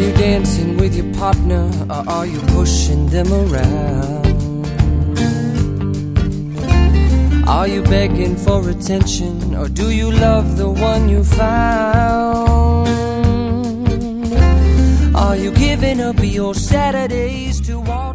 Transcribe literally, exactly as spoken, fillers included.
you dancing with your partner, or are you pushing them around? Are you begging for attention, or do you love the one you found? Are you giving up your Saturdays to walk?